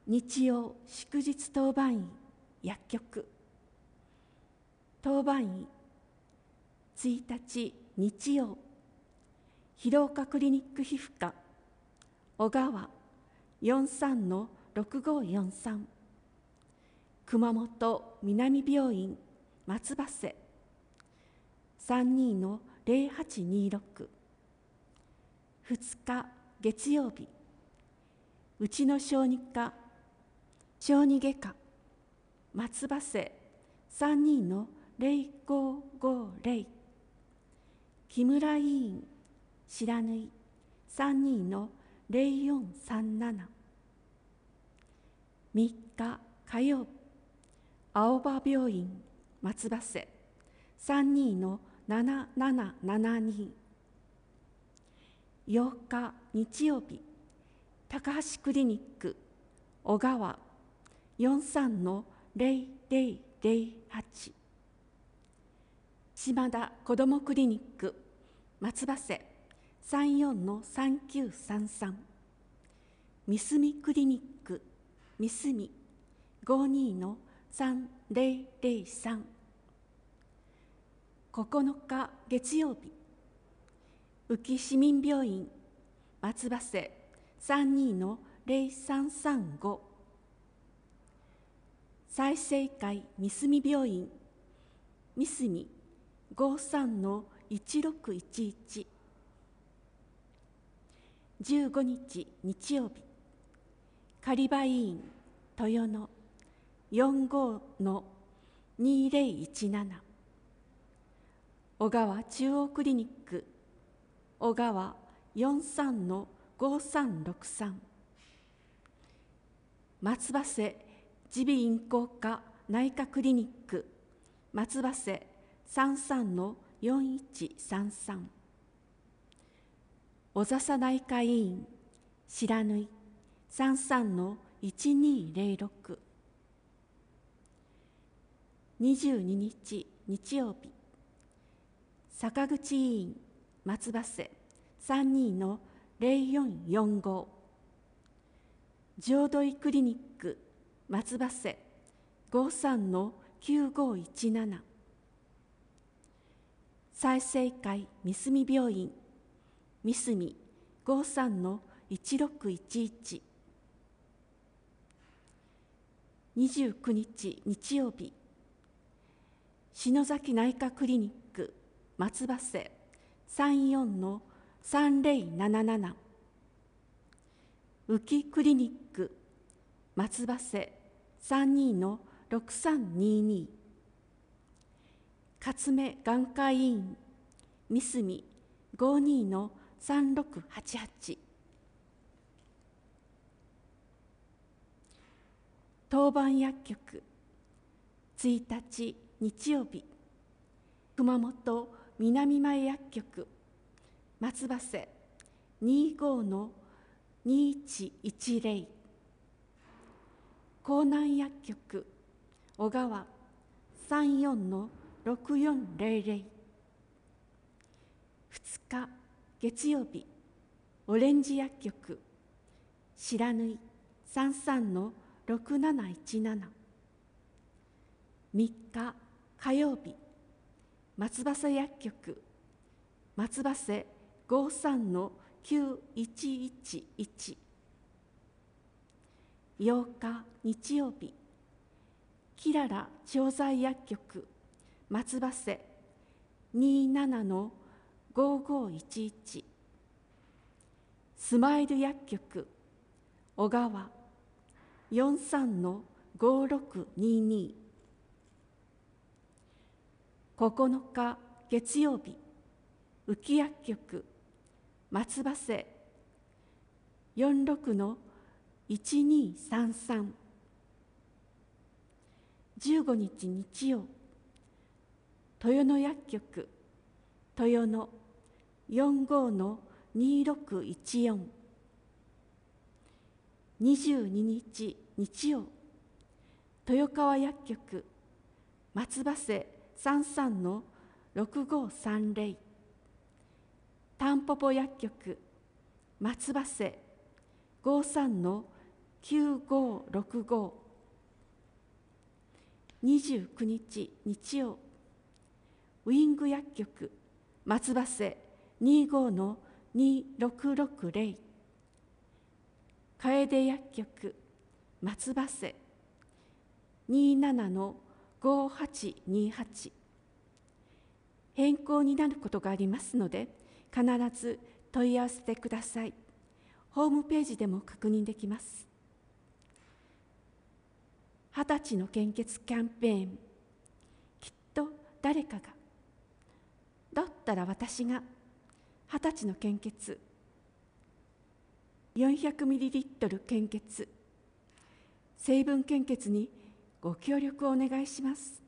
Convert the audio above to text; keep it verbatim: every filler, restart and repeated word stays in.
日曜祝日当番医薬局。当番医いちにち日曜、広岡クリニック皮膚科小川 よんさんのろくごよんさん、熊本南病院松葉瀬 さんにのぜろはちにろく。ふつか月曜日、うちの小児科小児外科松葉瀬 さんにのぜろごごぜろ。木村医院白縫 さんにのぜろよんさんなな。みっか火曜日、青葉病院松葉瀬 さんにのななななななに。ようか日曜日、高橋クリニック小川 よんさんのぜろぜろぜろはち。島田子どもクリニック松葉瀬 さんよんのさんきゅうさんさん。三隅クリニック三隅 ごにのさんぜろぜろさん。ここのか月曜日、宇城市民病院松葉瀬 さんにのぜろさんさんご。済生会三隅病院三隅 ごさんのいちろくいちいち。じゅうごにち日曜日、狩場医院豊野 よんごのにぜろいちなな。小川中央クリニック小川 よんさんのごさんろくさん。松葉瀬耳鼻咽喉科内科クリニック松葉瀬 さんさんのよんいちさんさん。小笹内科医院白縫 さんさんのいちにぜろろく。にじゅうににち日曜日、坂口医院松葉瀬 さんにのぜろよんよんご。浄土井クリニック松葉瀬 ごさんのきゅうごいちなな。済生会三隅病院三隅 ごさんのいちろくいちいち。にじゅうくにち日曜日、篠崎内科クリニック松葉瀬 さんよんのさんぜろなななな。宇城クリニック松葉瀬 さんにのろくさんにに。勝目眼科医院三隅 ごにのさんろくはちはち。当番薬局いちにち日曜日、熊本南前薬局松葉瀬 にじゅうごのにいちいちぜろ。江南薬局小川 さんよんのろくよんぜろぜろ。ふつか月曜日、オレンジ薬局白縫 さんさんのろくなないちなな。みっか火曜日、松葉瀬薬局松葉瀬 ごさんのきゅういちいちいち。ようか日曜日、きらら調剤薬局松葉瀬 にじゅうななのごごいちいち。スマイル薬局小川 よんさんのごろくにに。ここのか月曜日、宇城薬局松葉瀬 よんろくのいちにさんさん。じゅうごにち日曜、豊野薬局豊野 よんごのにろくいちよん。にじゅうににち日曜、豊川薬局松葉瀬 さんさんのろくごさんぜろ。タンポポ薬局松葉瀬 ごさんのきゅうごろくご。にじゅうくにち日曜、ウィング薬局松葉瀬 にじゅうごのにろくろくぜろ、楓薬局松葉瀬 にじゅうななのごはちにはち。変更になることがありますので、必ず問い合わせてください。ホームページでも確認できます。二十歳の献血キャンペーン、きっと誰かが、だったら私が二十歳の献血、よんひゃくミリリットル 献血、成分献血にご協力をお願いします。